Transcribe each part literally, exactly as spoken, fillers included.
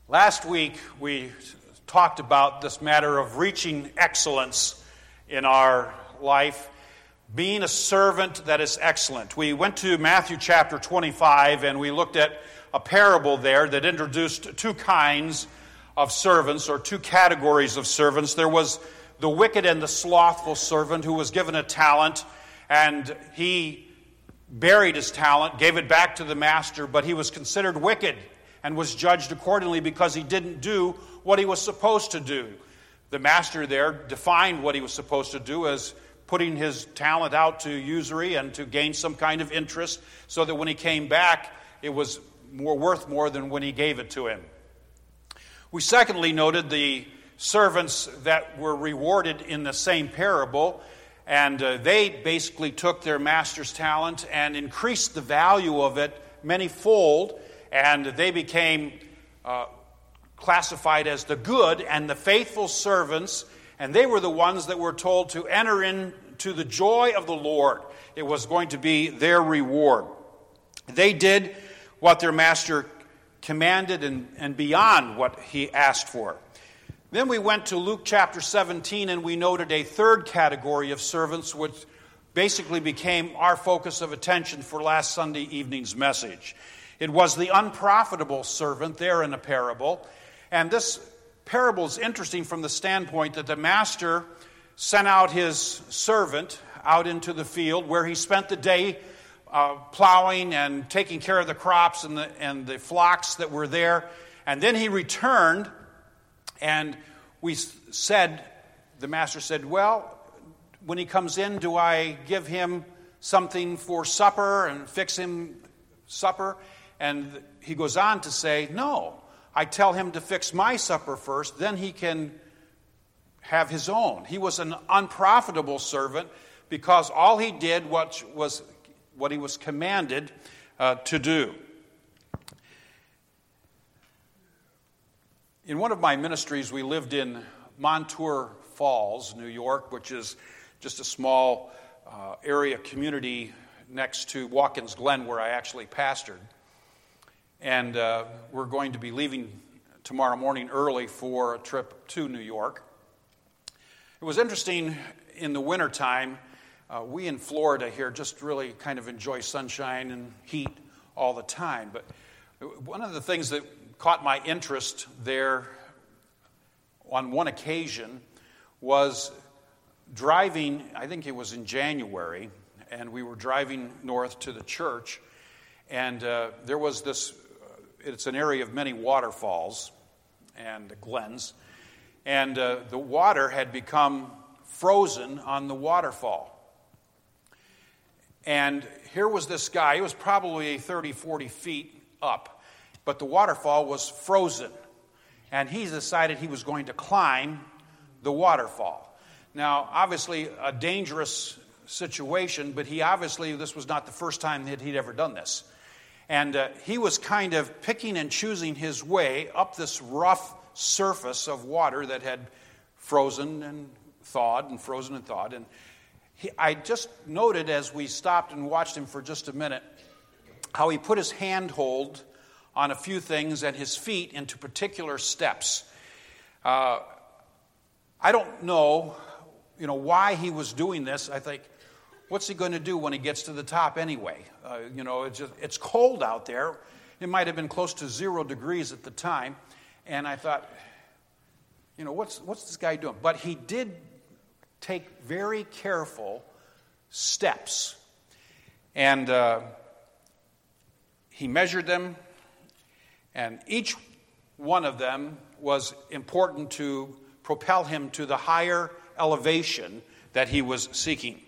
Last week, we talked about this matter of reaching excellence in our life, being a servant that is excellent. We went to Matthew chapter twenty-five, and we looked at a parable there that introduced two kinds of servants, or two categories of servants. There was the wicked and the slothful servant who was given a talent, and he buried his talent, gave it back to the master, but he was considered wicked and was judged accordingly because he didn't do what he was supposed to do. The master there defined what he was supposed to do as putting his talent out to usury and to gain some kind of interest, so that when he came back, it was more worth more than when he gave it to him. We secondly noted the servants that were rewarded in the same parable, and uh, they basically took their master's talent and increased the value of it manyfold, and they became uh, classified as the good and the faithful servants, and they were the ones that were told to enter into the joy of the Lord. It was going to be their reward. They did what their master commanded and, and beyond what he asked for. Then we went to Luke chapter seventeen, and we noted a third category of servants, which basically became our focus of attention for last Sunday evening's message. It was the unprofitable servant there in a parable. And this parable is interesting from the standpoint that the master sent out his servant out into the field where he spent the day uh, plowing and taking care of the crops and the, and the flocks that were there. And then he returned, and we said, the master said, well, when he comes in, do I give him something for supper and fix him supper? And he goes on to say, no, I tell him to fix my supper first, then he can have his own. He was an unprofitable servant because all he did what was what he was commanded uh, to do. In one of my ministries, we lived in Montour Falls, New York, which is just a small uh, area community next to Watkins Glen, where I actually pastored. And uh, we're going to be leaving tomorrow morning early for a trip to New York. It was interesting in the wintertime. Uh, we in Florida here just really kind of enjoy sunshine and heat all the time. But one of the things that caught my interest there on one occasion was driving, I think it was in January, and we were driving north to the church, and uh, there was this, uh, it's an area of many waterfalls and glens, and uh, the water had become frozen on the waterfall. And here was this guy, he was probably thirty, forty feet up, but the waterfall was frozen. And he decided he was going to climb the waterfall. Now, obviously, a dangerous situation, but he obviously, this was not the first time that he'd ever done this. And uh, he was kind of picking and choosing his way up this rough surface of water that had frozen and thawed and frozen and thawed. And he, I just noted as we stopped and watched him for just a minute how he put his handhold on a few things and his feet into particular steps. Uh, I don't know, you know, why he was doing this. I think, what's he going to do when he gets to the top anyway? Uh, you know, it's just, it's cold out there. It might have been close to zero degrees at the time. And I thought, you know, what's what's this guy doing? But he did take very careful steps. And uh, he measured them. And each one of them was important to propel him to the higher elevation that he was seeking.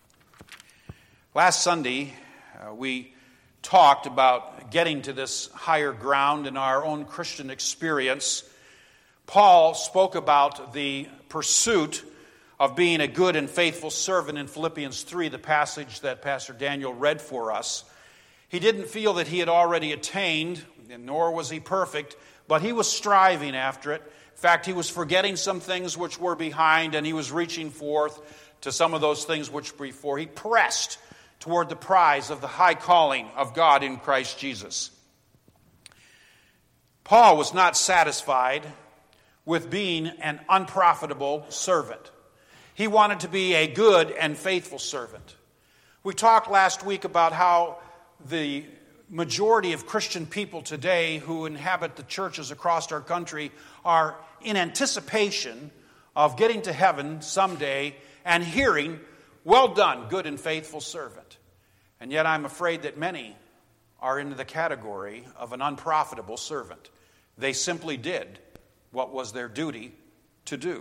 Last Sunday, uh, we talked about getting to this higher ground in our own Christian experience. Paul spoke about the pursuit of being a good and faithful servant in Philippians three, the passage that Pastor Daniel read for us. He didn't feel that he had already attained, and nor was he perfect, but he was striving after it. In fact, he was forgetting some things which were behind, and he was reaching forth to some of those things which were before. He pressed toward the prize of the high calling of God in Christ Jesus. Paul was not satisfied with being an unprofitable servant. He wanted to be a good and faithful servant. We talked last week about how the majority of Christian people today who inhabit the churches across our country are in anticipation of getting to heaven someday and hearing, "Well done, good and faithful servant." And yet I'm afraid that many are in the category of an unprofitable servant. They simply did what was their duty to do.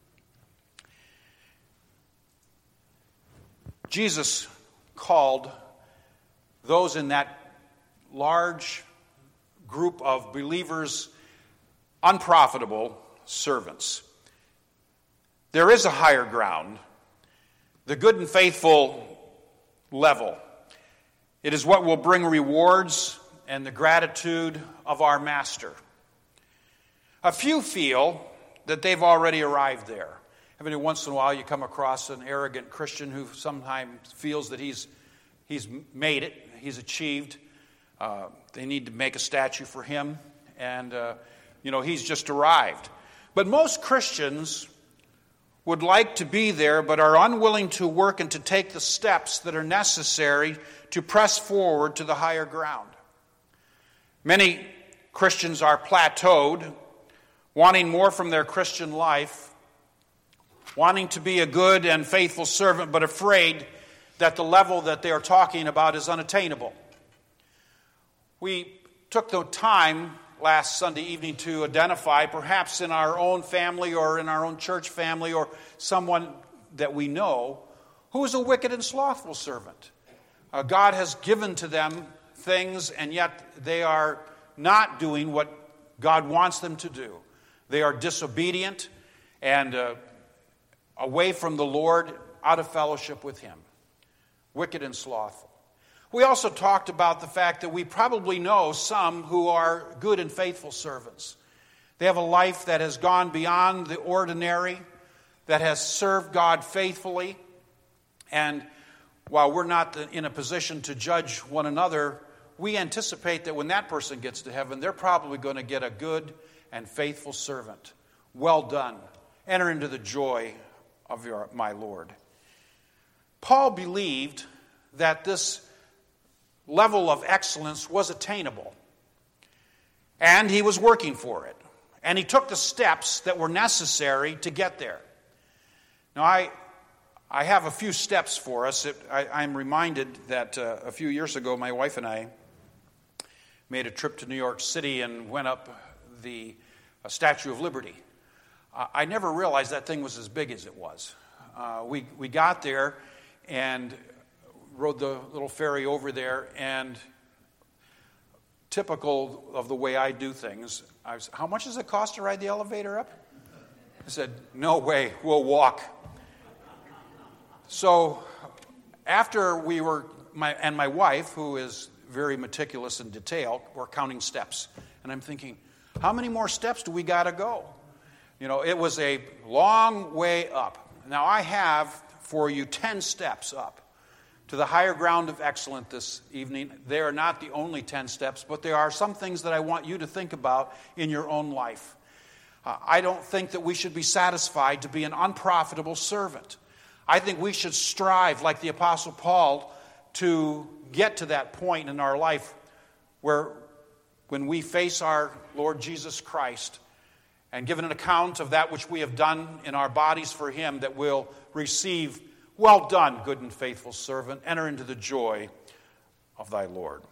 Jesus called those in that large group of believers unprofitable servants. There is a higher ground, the good and faithful level. It is what will bring rewards and the gratitude of our master. A few feel that they've already arrived there. Every once in a while you come across an arrogant Christian who sometimes feels that he's he's made it, he's achieved. Uh, they need to make a statue for him, and uh, you know he's just arrived. But most Christians would like to be there, but are unwilling to work and to take the steps that are necessary to press forward to the higher ground. Many Christians are plateaued, wanting more from their Christian life, wanting to be a good and faithful servant, but afraid that the level that they are talking about is unattainable. We took the time last Sunday evening to identify, perhaps in our own family or in our own church family or someone that we know, who is a wicked and slothful servant. Uh, God has given to them things, and yet they are not doing what God wants them to do. They are disobedient and uh, away from the Lord, out of fellowship with Him. Wicked and slothful. We also talked about the fact that we probably know some who are good and faithful servants. They have a life that has gone beyond the ordinary, that has served God faithfully. And while we're not in a position to judge one another, we anticipate that when that person gets to heaven, they're probably going to get a good and faithful servant. Well done. Enter into the joy of your, my Lord. Paul believed that this level of excellence was attainable, and he was working for it, and he took the steps that were necessary to get there. Now, I I have a few steps for us. It, I, I'm reminded that uh, a few years ago, my wife and I made a trip to New York City and went up the uh, Statue of Liberty. Uh, I never realized that thing was as big as it was. Uh, we we got there and rode the little ferry over there, and typical of the way I do things, I was, how much does it cost to ride the elevator up? I said, no way, we'll walk. So after we were, my and my wife, who is very meticulous in detail, were counting steps. And I'm thinking, how many more steps do we got to go? You know, it was a long way up. Now I have for you ten steps up to the higher ground of excellence this evening. They are not the only ten steps, but there are some things that I want you to think about in your own life. Uh, I don't think that we should be satisfied to be an unprofitable servant. I think we should strive, like the Apostle Paul, to get to that point in our life where when we face our Lord Jesus Christ and give an account of that which we have done in our bodies for Him, that we'll receive, well done, good and faithful servant. Enter into the joy of thy Lord.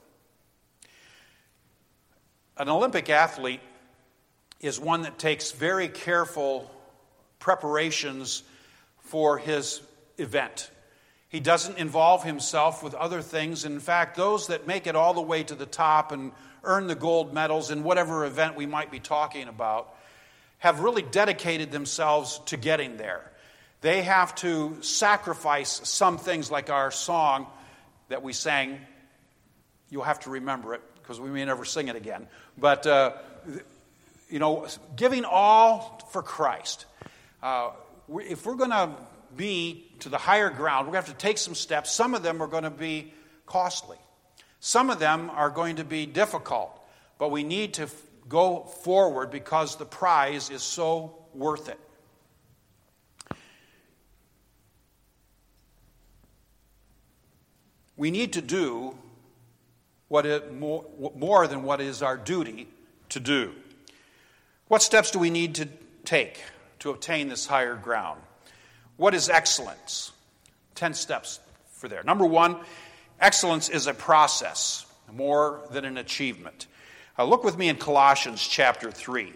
An Olympic athlete is one that takes very careful preparations for his event. He doesn't involve himself with other things. In fact, those that make it all the way to the top and earn the gold medals in whatever event we might be talking about have really dedicated themselves to getting there. They have to sacrifice some things, like our song that we sang. You'll have to remember it because we may never sing it again. But, uh, you know, giving all for Christ. Uh, if we're going to be to the higher ground, we're going to have to take some steps. Some of them are going to be costly. Some of them are going to be difficult. But we need to go forward because the prize is so worth it. We need to do what it, more, more than what is our duty to do. What steps do we need to take to obtain this higher ground? What is excellence? Ten steps for there. Number one, excellence is a process more than an achievement. Uh, look with me in Colossians chapter three.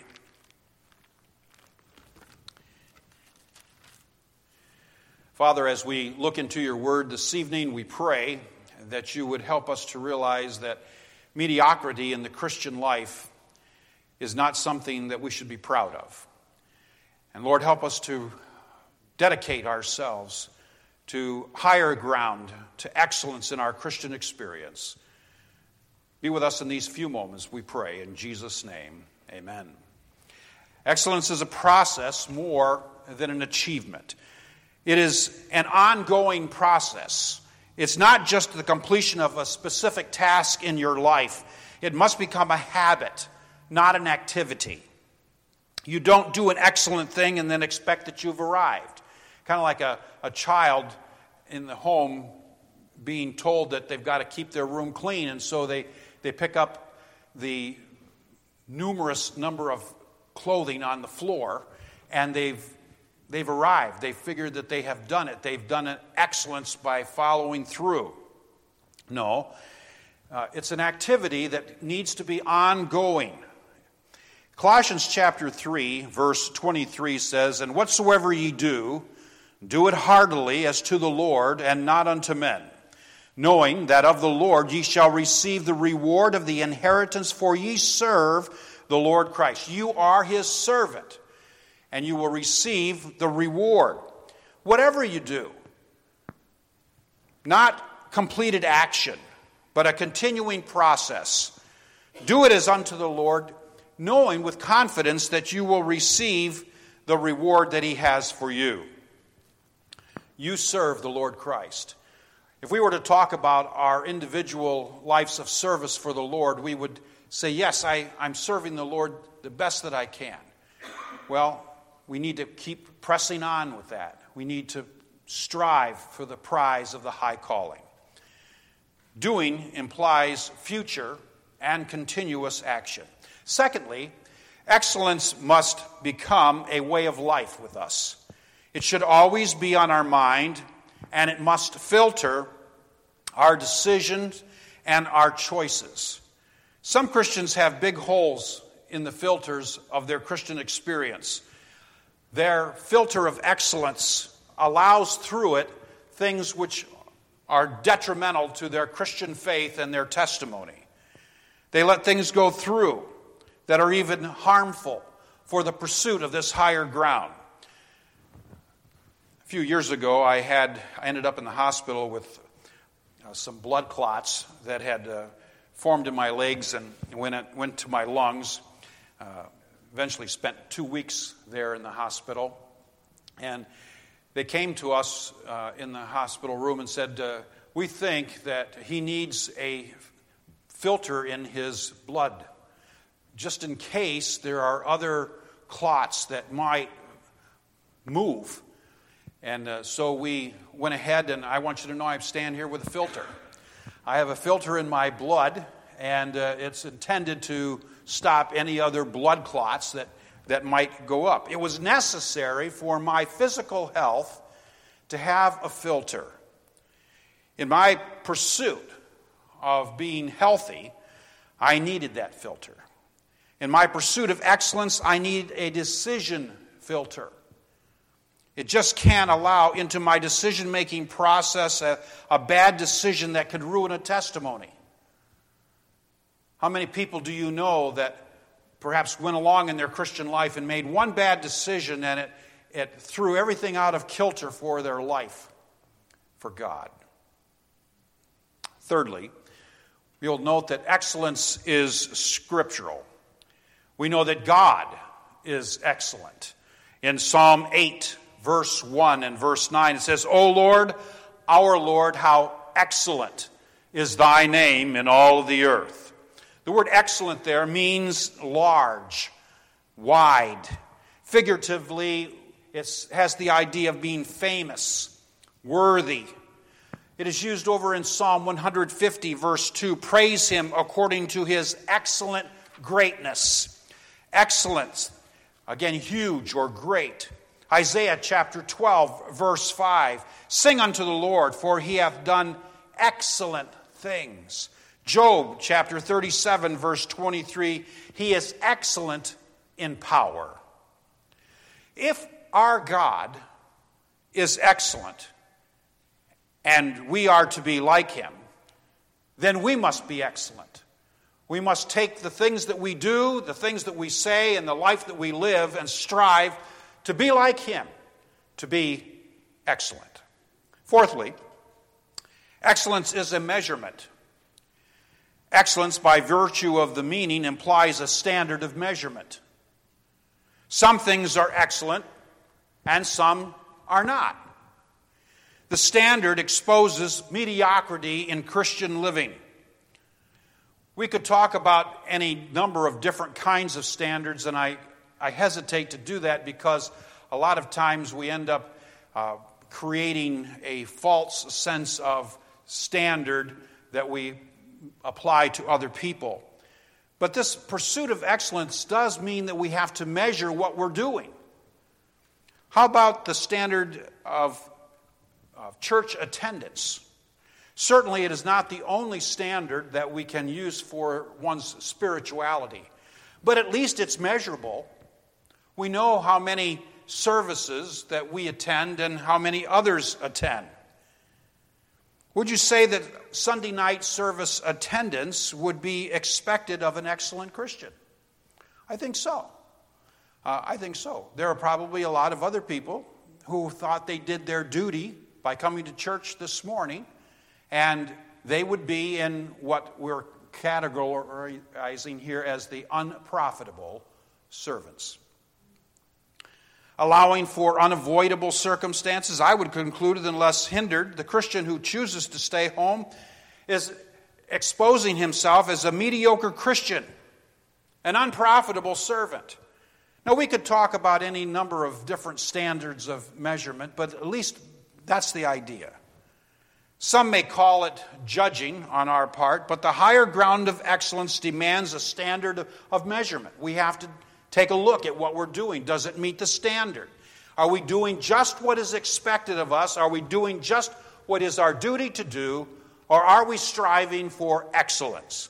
Father, as we look into your word this evening, we pray that you would help us to realize that mediocrity in the Christian life is not something that we should be proud of. And Lord, help us to dedicate ourselves to higher ground, to excellence in our Christian experience. Be with us in these few moments, we pray. In Jesus' name, amen. Excellence is a process more than an achievement. It is an ongoing process. It's not just the completion of a specific task in your life. It must become a habit, not an activity. You don't do an excellent thing and then expect that you've arrived. Kind of like a, a child in the home being told that they've got to keep their room clean, and so they, they pick up the numerous number of clothing on the floor, and they've they've arrived. They've figured that they have done it. They've done it excellence by following through. No, uh, it's an activity that needs to be ongoing. Colossians chapter three, verse twenty-three says, "And whatsoever ye do, do it heartily as to the Lord and not unto men, knowing that of the Lord ye shall receive the reward of the inheritance, for ye serve the Lord Christ." You are his servant, and you will receive the reward. Whatever you do, not completed action, but a continuing process. Do it as unto the Lord, knowing with confidence that you will receive the reward that he has for you. You serve the Lord Christ. If we were to talk about our individual lives of service for the Lord, we would say, yes, I, I'm serving the Lord the best that I can. Well, we need to keep pressing on with that. We need to strive for the prize of the high calling. Doing implies future and continuous action. Secondly, excellence must become a way of life with us. It should always be on our mind, and it must filter our decisions and our choices. Some Christians have big holes in the filters of their Christian experience. Their filter of excellence allows through it things which are detrimental to their Christian faith and their testimony. They let things go through that are even harmful for the pursuit of this higher ground. A few years ago, I had I ended up in the hospital with uh, some blood clots that had uh, formed in my legs and went, went to my lungs. Uh, eventually spent two weeks there in the hospital. And they came to us uh, in the hospital room and said, uh, we think that he needs a filter in his blood, just in case there are other clots that might move. And uh, so we went ahead, and I want you to know I stand here with a filter. I have a filter in my blood, and uh, it's intended to stop any other blood clots that, that might go up. It was necessary for my physical health to have a filter. In my pursuit of being healthy, I needed that filter. In my pursuit of excellence, I need a decision filter. It just can't allow into my decision-making process a, a bad decision that could ruin a testimony. How many people do you know that perhaps went along in their Christian life and made one bad decision and it, it threw everything out of kilter for their life for God? Thirdly, you'll note that excellence is scriptural. We know that God is excellent. In Psalm eight, verse one and verse nine, it says, O Lord, our Lord, how excellent is thy name in all of the earth. The word excellent there means large, wide. Figuratively, it has the idea of being famous, worthy. It is used over in Psalm one fifty, verse two. Praise him according to his excellent greatness. Excellence, again, huge or great. Isaiah chapter twelve, verse five. Sing unto the Lord, for he hath done excellent things. Job chapter thirty-seven, verse twenty-three. He is excellent in power. If our God is excellent, and we are to be like him, then we must be excellent. We must take the things that we do, the things that we say, and the life that we live and strive to be like him, to be excellent. Fourthly, excellence is a measurement. Excellence, by virtue of the meaning, implies a standard of measurement. Some things are excellent, and some are not. The standard exposes mediocrity in Christian living. We could talk about any number of different kinds of standards, and I, I hesitate to do that because a lot of times we end up uh, creating a false sense of standard that we apply to other people. But this pursuit of excellence does mean that we have to measure what we're doing. How about the standard of, of church attendance? Certainly it is not the only standard that we can use for one's spirituality, but at least it's measurable. We know how many services that we attend and how many others attend. Would you say that Sunday night service attendance would be expected of an excellent Christian? I think so. Uh, I think so. There are probably a lot of other people who thought they did their duty by coming to church this morning, and they would be in what we're categorizing here as the unprofitable servants. Allowing for unavoidable circumstances, I would conclude that unless hindered, the Christian who chooses to stay home is exposing himself as a mediocre Christian, an unprofitable servant. Now, we could talk about any number of different standards of measurement, but at least that's the idea. Some may call it judging on our part, but the higher ground of excellence demands a standard of measurement. We have to take a look at what we're doing. Does it meet the standard? Are we doing just what is expected of us? Are we doing just what is our duty to do? Or are we striving for excellence?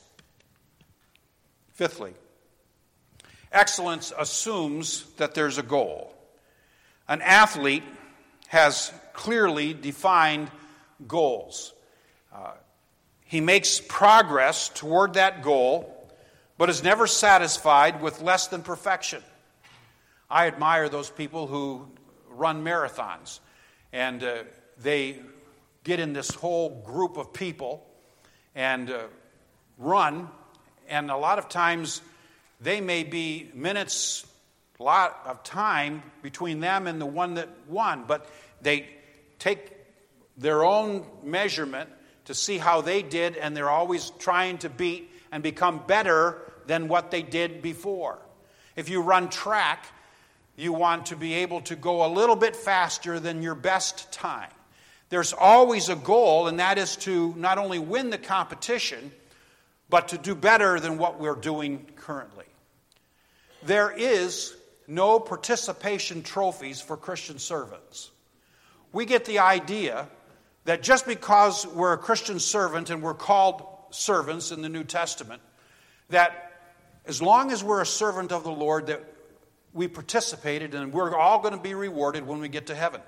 Fifthly, excellence assumes that there's a goal. An athlete has clearly defined goals. Uh, he makes progress toward that goal, but is never satisfied with less than perfection. I admire those people who run marathons, and uh, they get in this whole group of people and uh, run, and a lot of times they may be minutes, a lot of time between them and the one that won, but they take their own measurement to see how they did, and they're always trying to beat and become better than what they did before. If you run track, you want to be able to go a little bit faster than your best time. There's always a goal, and that is to not only win the competition, but to do better than what we're doing currently. There is no participation trophies for Christian servants. We get the idea that just because we're a Christian servant and we're called servants in the New Testament, that as long as we're a servant of the Lord, that we participated and we're all going to be rewarded when we get to heaven.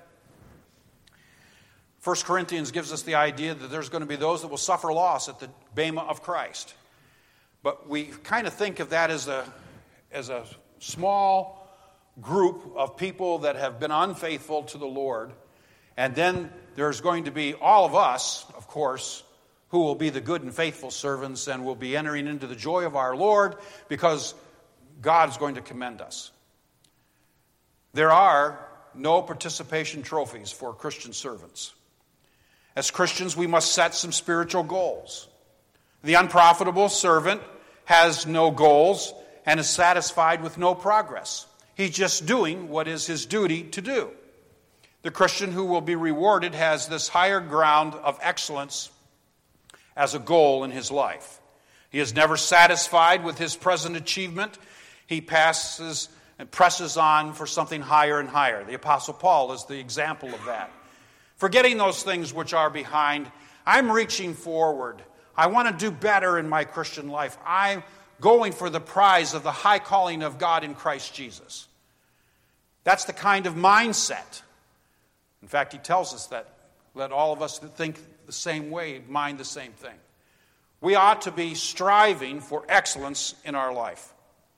First Corinthians gives us the idea that there's going to be those that will suffer loss at the bema of Christ. But we kind of think of that as a, as a small group of people that have been unfaithful to the Lord. And then there's going to be all of us, of course, who will be the good and faithful servants and will be entering into the joy of our Lord because God is going to commend us. There are no participation trophies for Christian servants. As Christians, we must set some spiritual goals. The unprofitable servant has no goals and is satisfied with no progress. He's just doing what is his duty to do. The Christian who will be rewarded has this higher ground of excellence as a goal in his life. He is never satisfied with his present achievement. He passes and presses on for something higher and higher. The Apostle Paul is the example of that. Forgetting those things which are behind, I'm reaching forward. I want to do better in my Christian life. I'm going for the prize of the high calling of God in Christ Jesus. That's the kind of mindset. In fact, he tells us that let all of us that think the same way mind the same thing. We ought to be striving for excellence in our life.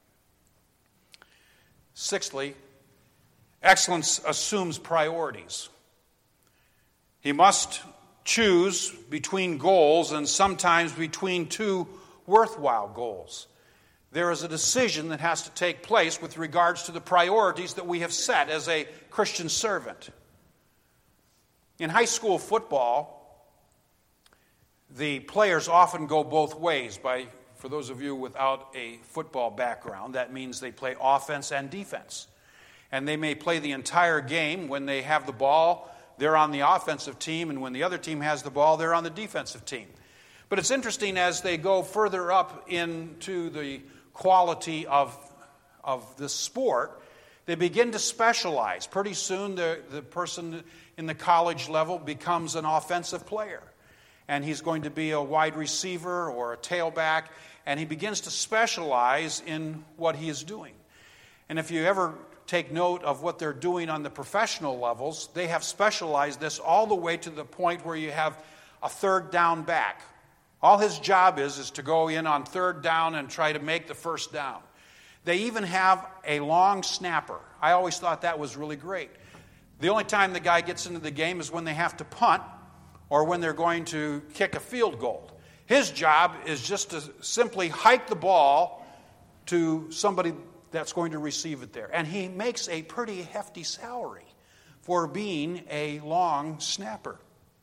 Sixthly, excellence assumes priorities. He must choose between goals and sometimes between two worthwhile goals. There is a decision that has to take place with regards to the priorities that we have set as a Christian servant. In high school football, the players often go both ways. By, for those of you without a football background, that means they play offense and defense. And they may play the entire game. When they have the ball, they're on the offensive team, and when the other team has the ball, they're on the defensive team. But it's interesting as they go further up into the quality of, of the sport, they begin to specialize. Pretty soon the, the person in the college level becomes an offensive player. And he's going to be a wide receiver or a tailback, and he begins to specialize in what he is doing. And if you ever take note of what they're doing on the professional levels, they have specialized this all the way to the point where you have a third down back. All his job is is to go in on third down and try to make the first down. They even have a long snapper. I always thought that was really great. The only time the guy gets into the game is when they have to punt or when they're going to kick a field goal. His job is just to simply hike the ball to somebody that's going to receive it there. And he makes a pretty hefty salary for being a long snapper.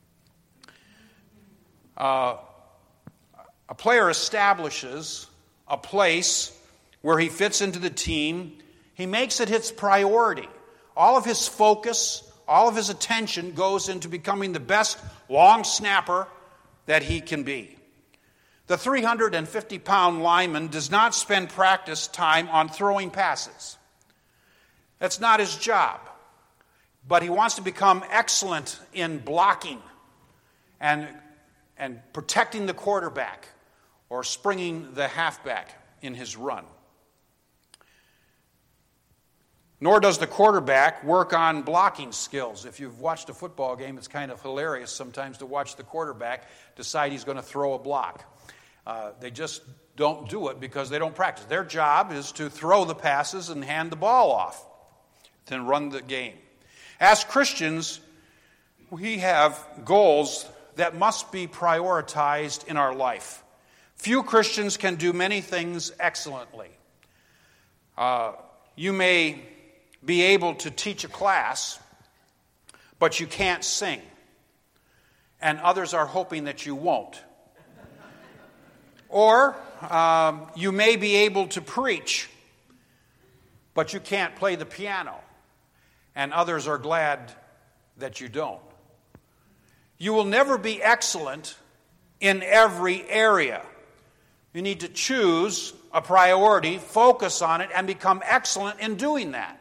Uh, a player establishes a place where he fits into the team. He makes it his priority. All of his focus, all of his attention goes into becoming the best long snapper that he can be. The three hundred fifty pound lineman does not spend practice time on throwing passes. That's not his job. But he wants to become excellent in blocking and, and protecting the quarterback or springing the halfback in his run. Nor does the quarterback work on blocking skills. If you've watched a football game, it's kind of hilarious sometimes to watch the quarterback decide he's going to throw a block. Uh, they just don't do it because they don't practice. Their job is to throw the passes and hand the ball off, then run the game. As Christians, we have goals that must be prioritized in our life. Few Christians can do many things excellently. Uh, you may be able to teach a class, but you can't sing. And others are hoping that you won't. Or um, you may be able to preach, but you can't play the piano. And others are glad that you don't. You will never be excellent in every area. You need to choose a priority, focus on it, and become excellent in doing that.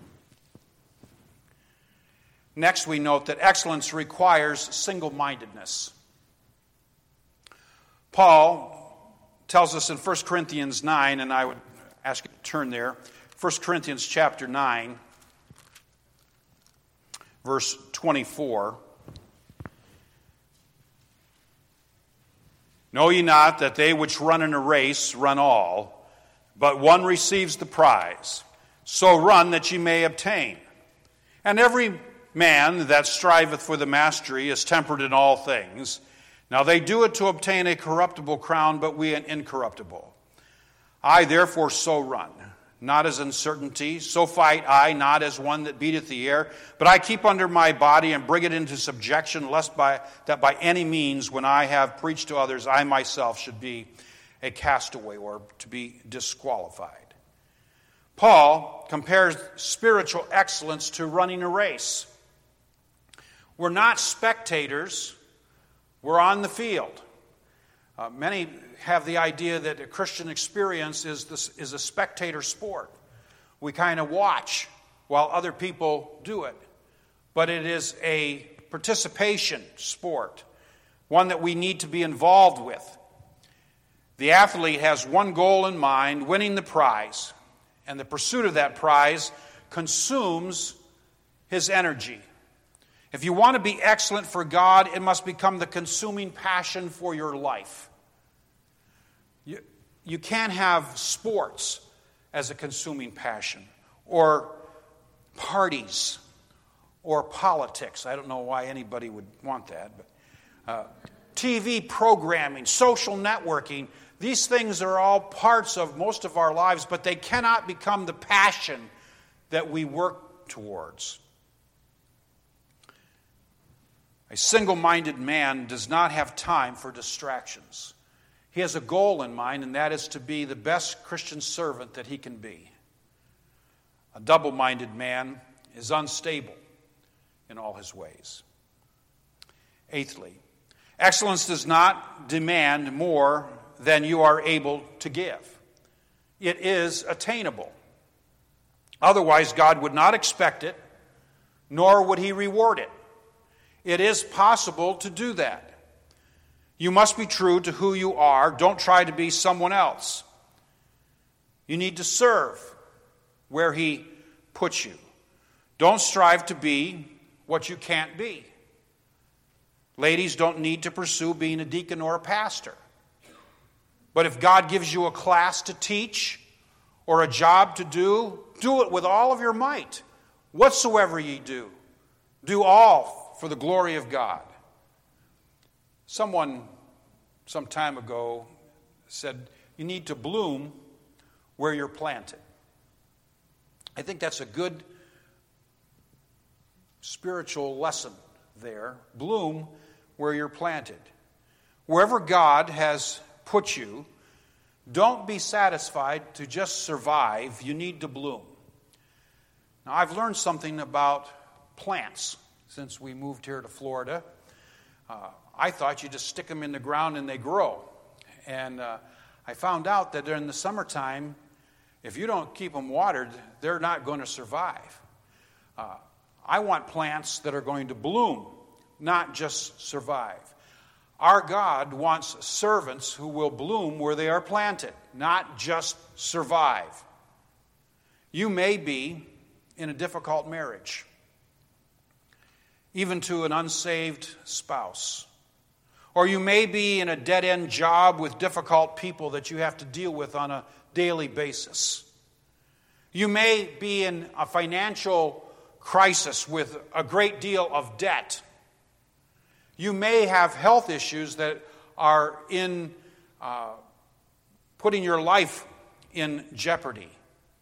Next, we note that excellence requires single-mindedness. Paul tells us in First Corinthians nine, and I would ask you to turn there, First Corinthians chapter nine, verse twenty-four. Know ye not that they which run in a race run all, but one receives the prize? So run that ye may obtain. And every man that striveth for the mastery is temperate in all things. Now they do it to obtain a corruptible crown, but we an incorruptible. I therefore so run, not as in certainty, so fight I, not as one that beateth the air, but I keep under my body and bring it into subjection, lest by that by any means, when I have preached to others, I myself should be a castaway or to be disqualified. Paul compares spiritual excellence to running a race. We're not spectators, we're on the field. Uh, many have the idea that a Christian experience is, this, is a spectator sport. We kind of watch while other people do it. But it is a participation sport, one that we need to be involved with. The athlete has one goal in mind, winning the prize. And the pursuit of that prize consumes his energy. If you want to be excellent for God, it must become the consuming passion for your life. You, you can't have sports as a consuming passion, or parties, or politics. I don't know why anybody would want that. But uh, T V programming, social networking, these things are all parts of most of our lives, but they cannot become the passion that we work towards. A single-minded man does not have time for distractions. He has a goal in mind, and that is to be the best Christian servant that he can be. A double-minded man is unstable in all his ways. Eighthly, excellence does not demand more than you are able to give. It is attainable. Otherwise, God would not expect it, nor would he reward it. It is possible to do that. You must be true to who you are. Don't try to be someone else. You need to serve where he puts you. Don't strive to be what you can't be. Ladies don't need to pursue being a deacon or a pastor. But if God gives you a class to teach or a job to do, do it with all of your might. Whatsoever ye do, do all for the glory of God. Someone some time ago said, you need to bloom where you're planted. I think that's a good spiritual lesson there. Bloom where you're planted. Wherever God has put you, don't be satisfied to just survive. You need to bloom. Now, I've learned something about plants since we moved here to Florida. Uh, I thought you just stick them in the ground and they grow. And uh, I found out that during the summertime, if you don't keep them watered, they're not going to survive. Uh, I want plants that are going to bloom, not just survive. Our God wants servants who will bloom where they are planted, not just survive. You may be in a difficult marriage, even to an unsaved spouse. Or you may be in a dead-end job with difficult people that you have to deal with on a daily basis. You may be in a financial crisis with a great deal of debt. You may have health issues that are in uh, putting your life in jeopardy.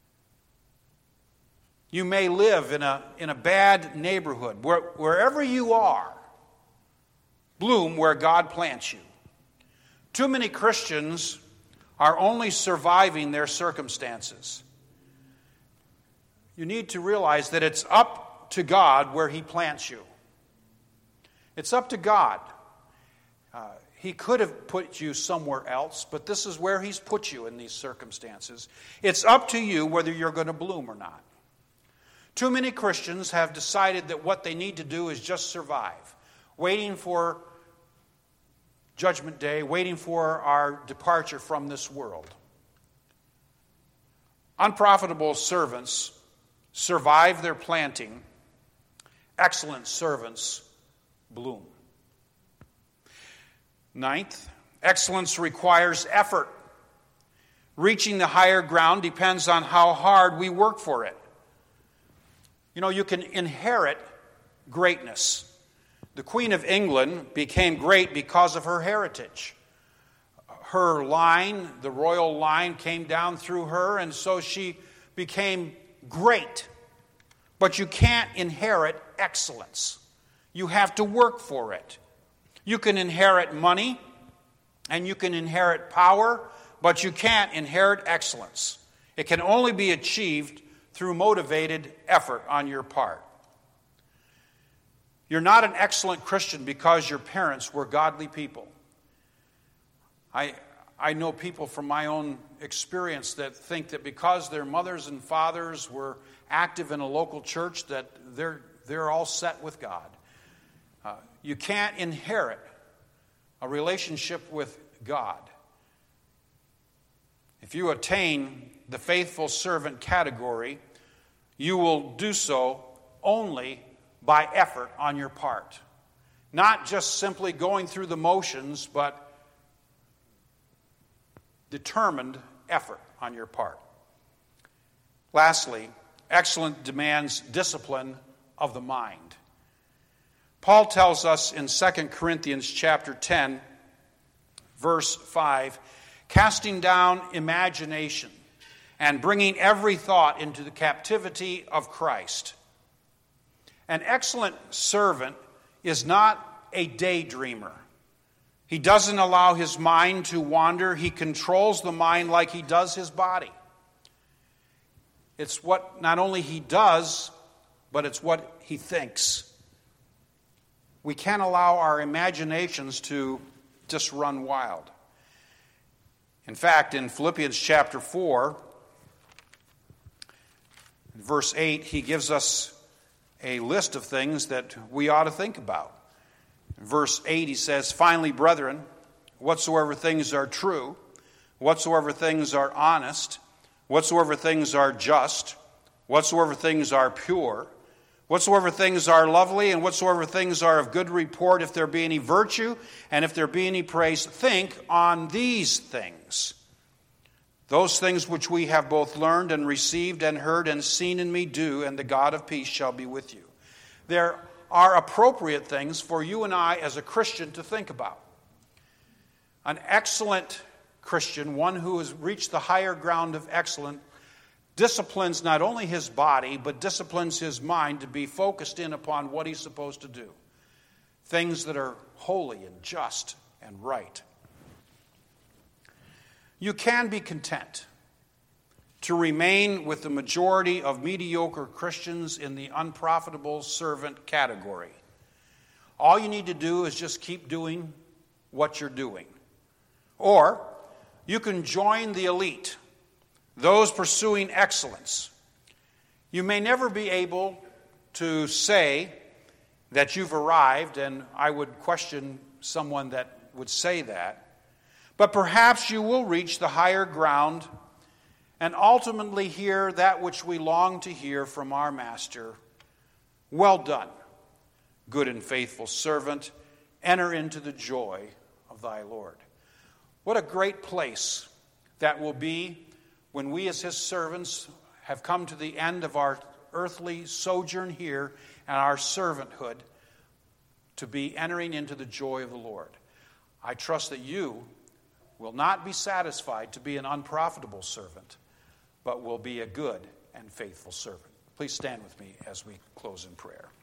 You may live in a, in a bad neighborhood. Where, wherever you are, bloom where God plants you. Too many Christians are only surviving their circumstances. You need to realize that it's up to God where he plants you. It's up to God. Uh, he could have put you somewhere else, but this is where he's put you in these circumstances. It's up to you whether you're going to bloom or not. Too many Christians have decided that what they need to do is just survive, waiting for Judgment Day, waiting for our departure from this world. Unprofitable servants survive their planting. Excellent servants bloom. Ninth, excellence requires effort. Reaching the higher ground depends on how hard we work for it. You know, you can inherit greatness. The Queen of England became great because of her heritage. Her line, the royal line, came down through her, and so she became great. But you can't inherit excellence. You have to work for it. You can inherit money, and you can inherit power, but you can't inherit excellence. It can only be achieved through motivated effort on your part. You're not an excellent Christian because your parents were godly people. I, I know people from my own experience that think that because their mothers and fathers were active in a local church that they're, they're all set with God. Uh, you can't inherit a relationship with God. If you attain the faithful servant category, you will do so only by effort on your part. Not just simply going through the motions, but determined effort on your part. Lastly, excellence demands discipline of the mind. Paul tells us in Second Corinthians chapter ten, verse five, casting down imagination and bringing every thought into the captivity of Christ. An excellent servant is not a daydreamer. He doesn't allow his mind to wander. He controls the mind like he does his body. It's what not only he does, but it's what he thinks. We can't allow our imaginations to just run wild. In fact, in Philippians chapter four, verse eight, he gives us a list of things that we ought to think about. In verse eight, he says, finally, brethren, whatsoever things are true, whatsoever things are honest, whatsoever things are just, whatsoever things are pure, whatsoever things are lovely, and whatsoever things are of good report, if there be any virtue, and if there be any praise, think on these things. Those things which we have both learned and received and heard and seen in me do, and the God of peace shall be with you. There are appropriate things for you and I as a Christian to think about. An excellent Christian, one who has reached the higher ground of excellence, disciplines not only his body, but disciplines his mind to be focused in upon what he's supposed to do. Things that are holy and just and right. You can be content to remain with the majority of mediocre Christians in the unprofitable servant category. All you need to do is just keep doing what you're doing. Or you can join the elite, those pursuing excellence. You may never be able to say that you've arrived, and I would question someone that would say that. But perhaps you will reach the higher ground and ultimately hear that which we long to hear from our Master. Well done, good and faithful servant. Enter into the joy of thy Lord. What a great place that will be when we as his servants have come to the end of our earthly sojourn here and our servanthood to be entering into the joy of the Lord. I trust that you will not be satisfied to be an unprofitable servant, but will be a good and faithful servant. Please stand with me as we close in prayer.